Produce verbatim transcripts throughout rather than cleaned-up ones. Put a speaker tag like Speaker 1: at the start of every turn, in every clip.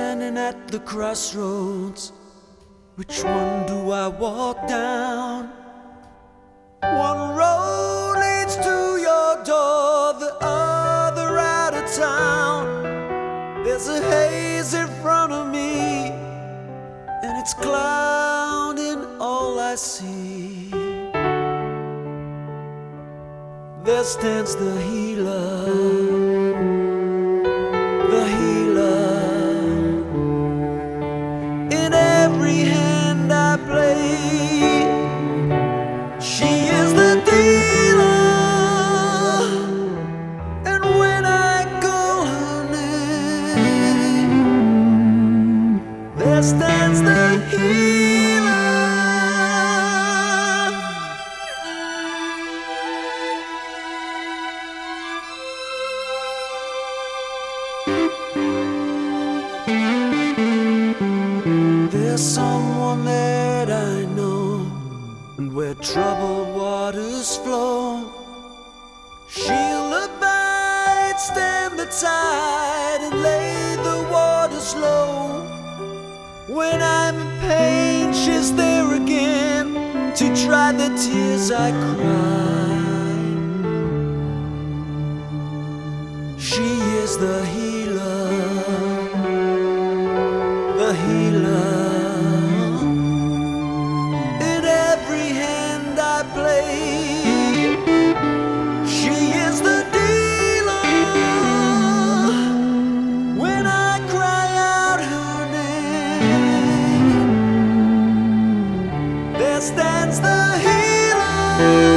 Speaker 1: standing at the crossroads. Which one do I walk down? One road leads to your door, the other out of town. There's a haze in front of me, and it's clouding all I see. There stands the healer, the healer. In every hand I play, she is the dealer. And when I call her name, there stands the healer. There's someone that I know, and where troubled waters flow, she'll abide, stand the tide, and lay the waters low. When I'm in pain, she's there again to dry the tears I cry. She is the healer, the healer. In every hand I play, she is the dealer. When I cry out her name, there stands the healer.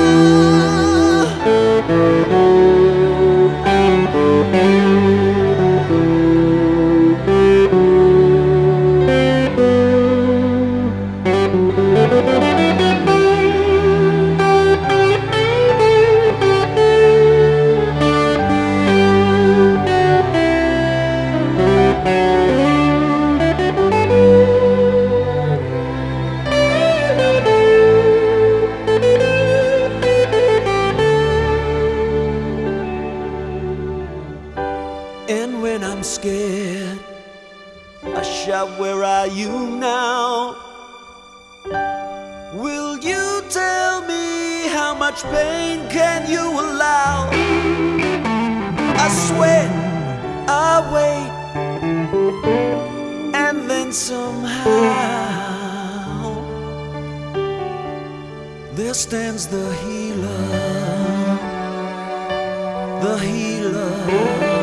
Speaker 1: And when I'm scared, I shout, where are you now? Will you tell me how much pain can you allow? I sweat, I wait, and then somehow there stands the healer, the healer.